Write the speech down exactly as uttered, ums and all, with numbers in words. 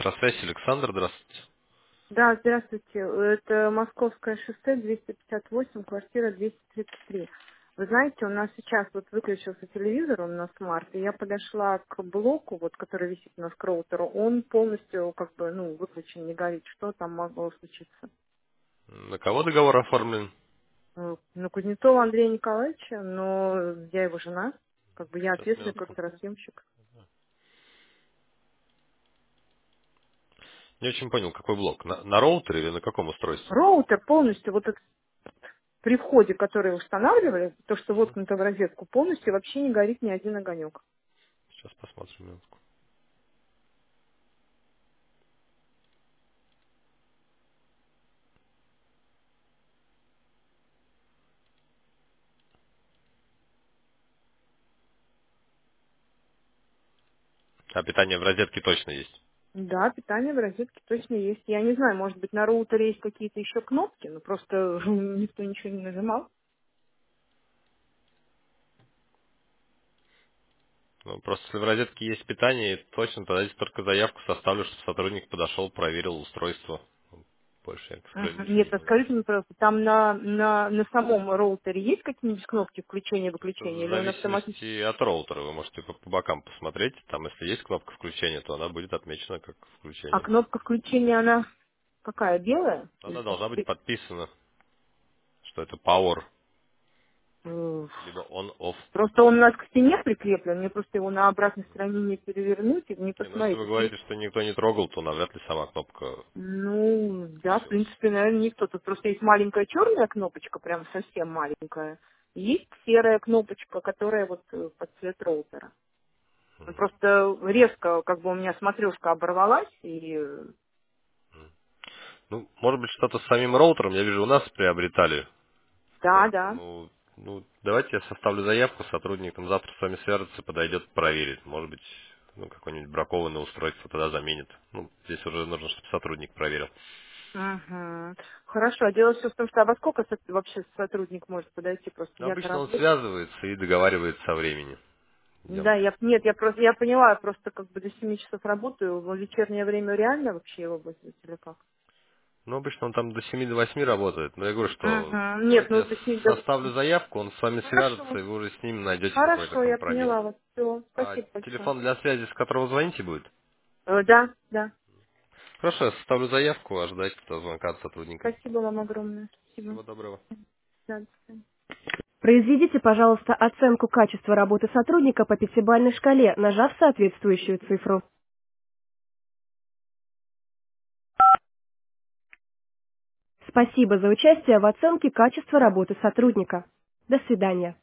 Электросвязь, Александр, здравствуйте. Да, здравствуйте. Это Московское шоссе, двести пятьдесят восемь, квартира двести тридцать три. Вы знаете, у нас сейчас вот выключился телевизор, он на смарт, и я подошла к блоку, вот, который висит у нас к роутеру, он полностью как бы, ну, выключен, не горит. Что там могло случиться? На кого договор оформлен? Ну, на Кузнецова Андрея Николаевича, но я его жена, как бы я Сейчас, ответственный минутку. квартиросъемщик. Не очень понял, какой блок. На, на роутере или на каком устройстве? Роутер полностью, вот этот при входе, который устанавливали, то, что Мгм. воткнуто в розетку, полностью вообще не горит ни один огонек. Сейчас посмотрим минутку. А питание в розетке точно есть. Да, питание в розетке точно есть. Я не знаю, может быть, на роутере есть какие-то еще кнопки, но просто никто ничего не нажимал. Ну, просто если в розетке есть питание, точно тогда здесь только заявку составлю, чтобы сотрудник подошел, проверил устройство. Больше я, к сожалению, Мгм. ничего Нет, не а могу. скажите мне, пожалуйста, там на, на, на самом роутере есть какие-нибудь кнопки включения-выключения, В или он автоматически... зависимости от роутера вы можете по, по бокам посмотреть. Там, если есть кнопка включения, то она будет отмечена как А включение. кнопка включения, она какая, белая? Или Она как? должна быть Бе- подписана, что это power, Э, либо on-off. Просто он у нас к стене прикреплен, мне просто его на обратной стороне не перевернуть и не Не, ну если посмотреть. вы Здесь, говорите, что никто не трогал, то навряд ли сама кнопка ну, да, в включилась. принципе, наверное, никто. Тут просто есть маленькая черная кнопочка, прям совсем маленькая. И есть серая кнопочка, которая вот э, под цвет роутера. Ну, просто резко, как бы у меня смотрешка оборвалась, и э, Ну, может быть, что-то с самим роутером, я вижу, у нас приобретали. да, да. Поэтому, ну, давайте я составлю заявку, сотрудник там завтра с вами свяжется, подойдет, проверит. Может быть, ну, какое-нибудь бракованное устройство тогда заменит. Ну, здесь уже нужно, чтобы сотрудник проверил. Угу. Хорошо, а дело все в том, что а во сколько со- вообще сотрудник может подойти, просто Но я-то обычно он работаю. связывается и договаривается со временем. Да, Днем. я, нет, я просто, я поняла, я просто как бы до семи часов работаю, в вечернее время реально вообще его вызвать или как? Ну, обычно он там до семи до восьми работает. Но я говорю, что Угу. Нет, давайте ну я до семи, до- составлю заявку, он с вами свяжется, Хорошо. и вы уже с ним найдете какой, Хорошо, как он я проверит. поняла вас. Все, А спасибо большое. телефон для связи, с которого звоните, будет? Э, да, да. Хорошо, я составлю заявку, ожидайте звонка от сотрудника. Спасибо вам огромное. Спасибо. Всего доброго. Да, до свидания. Произведите, пожалуйста, оценку качества работы сотрудника по пятибалльной шкале, нажав соответствующую цифру. Спасибо за участие в оценке качества работы сотрудника. До свидания.